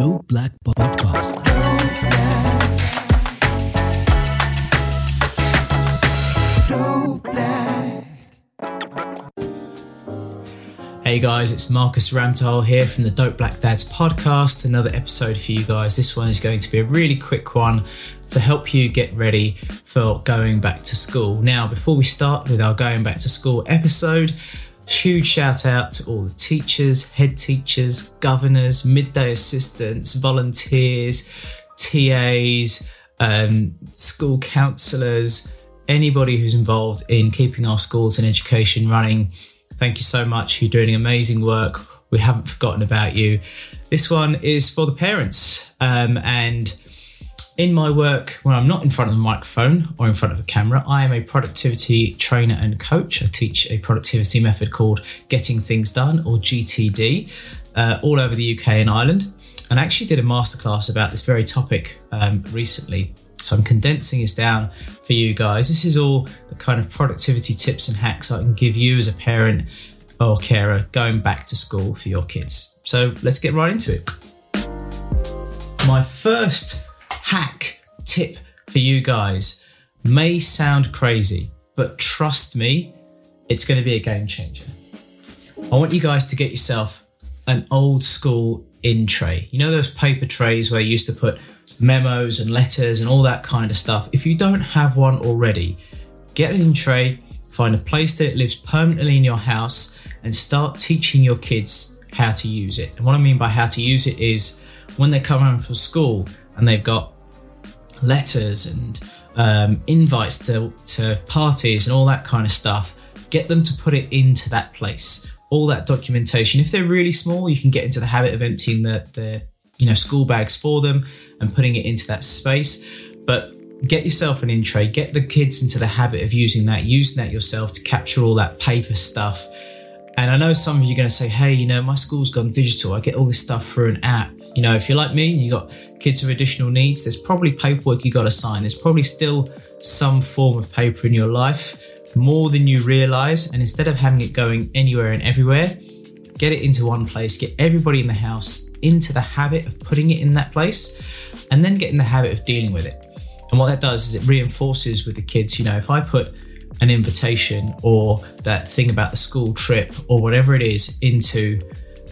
Dope Black Podcast. Hey guys, it's Marcus Ramtol here from the Dope Black Dads podcast. Another episode for you guys. This one is going to be a really quick one to help you get ready for going back to school. Now, before we start with our going back to school episode, huge shout out to all the teachers, head teachers, governors, midday assistants, volunteers, TAs, school counsellors, anybody who's involved in keeping our schools and education running. Thank you so much. You're doing amazing work. We haven't forgotten about you. This one is for the parents. And in my work, when I'm not in front of the microphone or in front of a camera, I am a productivity trainer and coach. I teach a productivity method called Getting Things Done, or GTD, all over the UK and Ireland. And I actually did a masterclass about this very topic recently. So I'm condensing this down for you guys. This is all the kind of productivity tips and hacks I can give you as a parent or carer going back to school for your kids. So let's get right into it. My first hack tip for you guys may sound crazy, but trust me, it's going to be a game changer. I want you guys to get yourself an old school in tray. You know those paper trays where you used to put memos and letters and all that kind of stuff? If you don't have one already, get an in tray, find a place that it lives permanently in your house, and start teaching your kids how to use it. And what I mean by how to use it is when they come home from school and they've got letters and invites to parties and all that kind of stuff, get them to put it into that place. All that documentation. If they're really small, you can get into the habit of emptying the school bags for them and putting it into that space. But get yourself an in tray, get the kids into the habit of using that yourself to capture all that paper stuff. And I know some of you are going to say, hey, my school's gone digital. I get all this stuff through an app. If you're like me and you got kids with additional needs, there's probably paperwork you got to sign. There's probably still some form of paper in your life, more than you realize. And instead of having it going anywhere and everywhere, get it into one place, get everybody in the house into the habit of putting it in that place, and then get in the habit of dealing with it. And what that does is it reinforces with the kids, if I put an invitation or that thing about the school trip or whatever it is into,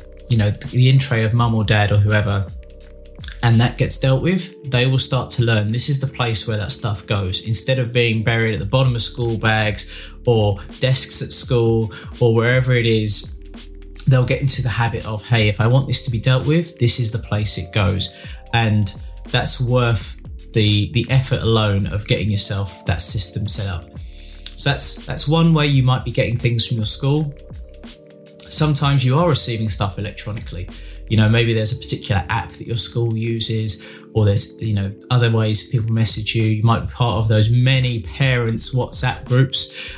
the in tray of mum or dad or whoever, and that gets dealt with, they will start to learn this is the place where that stuff goes. Instead of being buried at the bottom of school bags or desks at school or wherever it is, they'll get into the habit of, hey, if I want this to be dealt with, this is the place it goes. And that's worth the effort alone of getting yourself that system set up. So that's one way you might be getting things from your school. Sometimes you are receiving stuff electronically. Maybe there's a particular app that your school uses, or there's, other ways people message you. You might be part of those many parents' WhatsApp groups.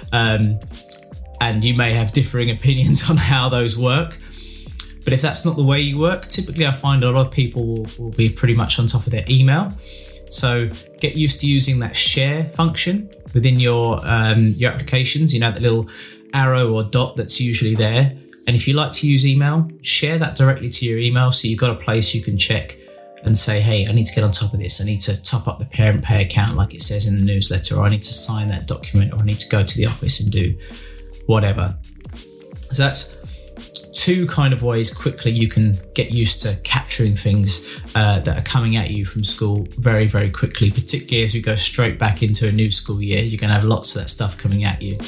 And you may have differing opinions on how those work. But if that's not the way you work, typically I find a lot of people will be pretty much on top of their email. So get used to using that share function within your applications, that little arrow or dot that's usually there. And if you like to use email, share that directly to your email. So you've got a place you can check and say, hey, I need to get on top of this. I need to top up the parent pay account like it says in the newsletter, or I need to sign that document, or I need to go to the office and do whatever. So that's two kind of ways quickly you can get used to capturing things that are coming at you from school very, very quickly, particularly as we go straight back into a new school year. You're going to have lots of that stuff coming at you.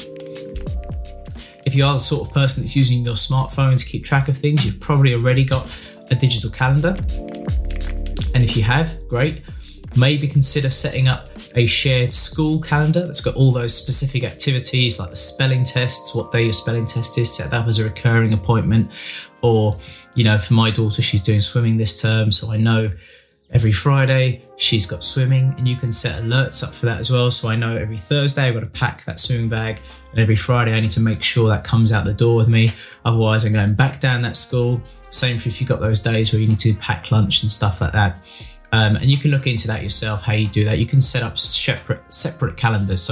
If you are the sort of person that's using your smartphone to keep track of things, you've probably already got a digital calendar. And if you have, great. Maybe consider setting up a shared school calendar that's got all those specific activities like the spelling tests, what day your spelling test is, set that up as a recurring appointment. Or, for my daughter, she's doing swimming this term, so I know every Friday she's got swimming, and you can set alerts up for that as well. So I know every Thursday I've got to pack that swimming bag, and every Friday I need to make sure that comes out the door with me. Otherwise I'm going back down that school. Same if you've got those days where you need to pack lunch and stuff like that. And you can look into that yourself, how you do that. You can set up separate calendars,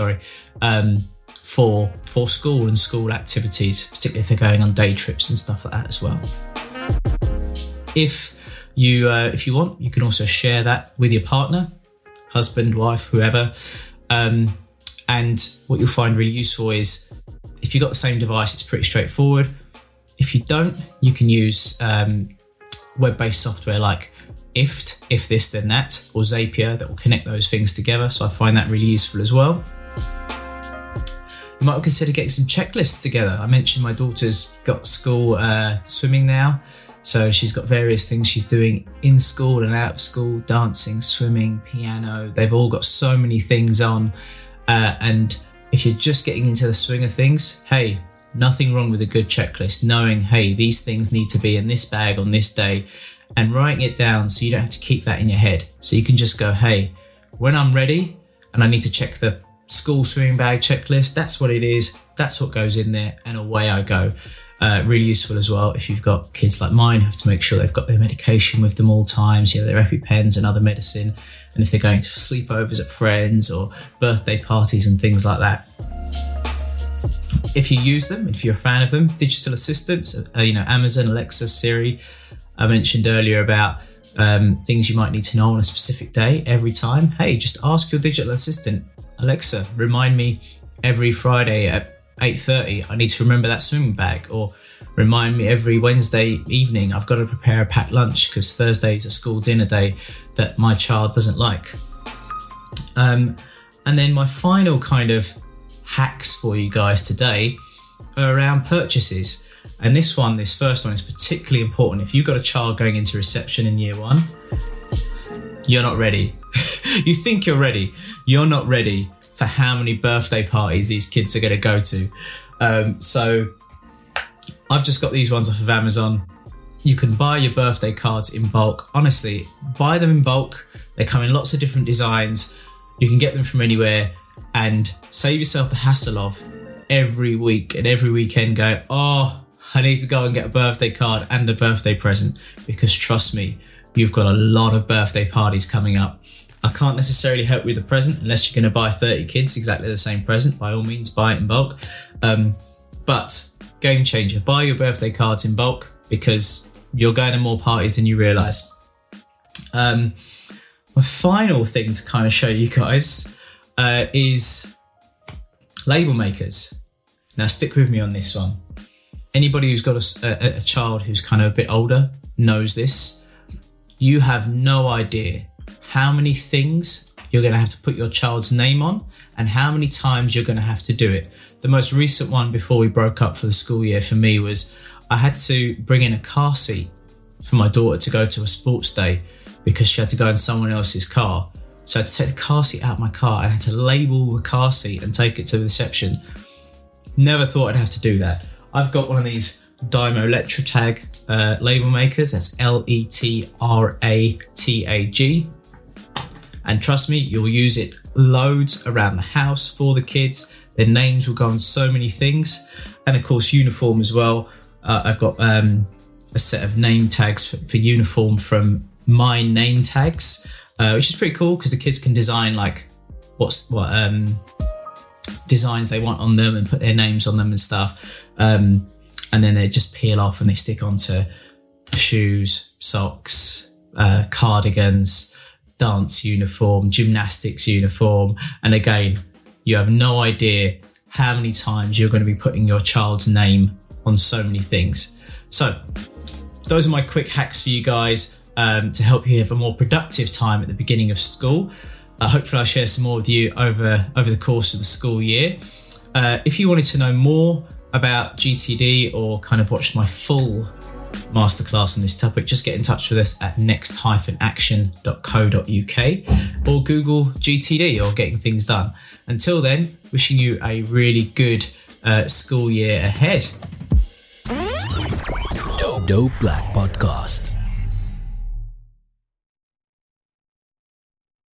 for school and school activities, particularly if they're going on day trips and stuff like that as well. If If you want, you can also share that with your partner, husband, wife, whoever. And what you'll find really useful is if you've got the same device, it's pretty straightforward. If you don't, you can use web-based software like IFT, If This Then That, or Zapier that will connect those things together. So I find that really useful as well. You might consider getting some checklists together. I mentioned my daughter's got school swimming now. So she's got various things she's doing in school and out of school, dancing, swimming, piano. They've all got so many things on. And if you're just getting into the swing of things, hey, nothing wrong with a good checklist, knowing, hey, these things need to be in this bag on this day, and writing it down so you don't have to keep that in your head. So you can just go, hey, when I'm ready and I need to check the school swimming bag checklist, that's what it is, that's what goes in there, and away I go. Really useful as well if you've got kids like mine who have to make sure they've got their medication with them all times, their EpiPens and other medicine, and if they're going for sleepovers at friends or birthday parties and things like that. If you use them, if you're a fan of them, digital assistants, Amazon, Alexa, Siri. I mentioned earlier about things you might need to know on a specific day every time. Hey, just ask your digital assistant, Alexa, remind me every Friday at 8:30, I need to remember that swimming bag, or remind me every Wednesday evening, I've got to prepare a packed lunch because Thursday is a school dinner day that my child doesn't like. And then my final kind of hacks for you guys today are around purchases. And this first one is particularly important. If you've got a child going into reception in year 1, you're not ready. You think you're ready. You're not ready for how many birthday parties these kids are going to go to. So I've just got these ones off of Amazon. You can buy your birthday cards in bulk. Honestly, buy them in bulk. They come in lots of different designs. You can get them from anywhere and save yourself the hassle of every week and every weekend going, oh, I need to go and get a birthday card and a birthday present, because trust me, you've got a lot of birthday parties coming up. I can't necessarily help with the present unless you're going to buy 30 kids exactly the same present. By all means, buy it in bulk. But game changer, buy your birthday cards in bulk because you're going to more parties than you realise. My final thing to kind of show you guys is label makers. Now, stick with me on this one. Anybody who's got a child who's kind of a bit older knows this. You have no idea how many things you're going to have to put your child's name on and how many times you're going to have to do it. The most recent one before we broke up for the school year for me was I had to bring in a car seat for my daughter to go to a sports day because she had to go in someone else's car. So I had to take the car seat out of my car and I had to label the car seat and take it to the reception. Never thought I'd have to do that. I've got one of these Dymo Electrotag label makers. That's Letratag. And trust me, you'll use it loads around the house for the kids. Their names will go on so many things. And of course, uniform as well. I've got a set of name tags for uniform from My Name Tags, which is pretty cool because the kids can design like what designs they want on them and put their names on them and stuff. And then they just peel off and they stick onto shoes, socks, cardigans, dance uniform, gymnastics uniform. And again, you have no idea how many times you're going to be putting your child's name on so many things. So those are my quick hacks for you guys to help you have a more productive time at the beginning of school. Hopefully I'll share some more with you over the course of the school year. If you wanted to know more about GTD or kind of watch my full masterclass on this topic, just get in touch with us at next-action.co.uk or Google GTD or Getting Things Done. Until then, wishing you a really good school year ahead. Dope Black Podcast.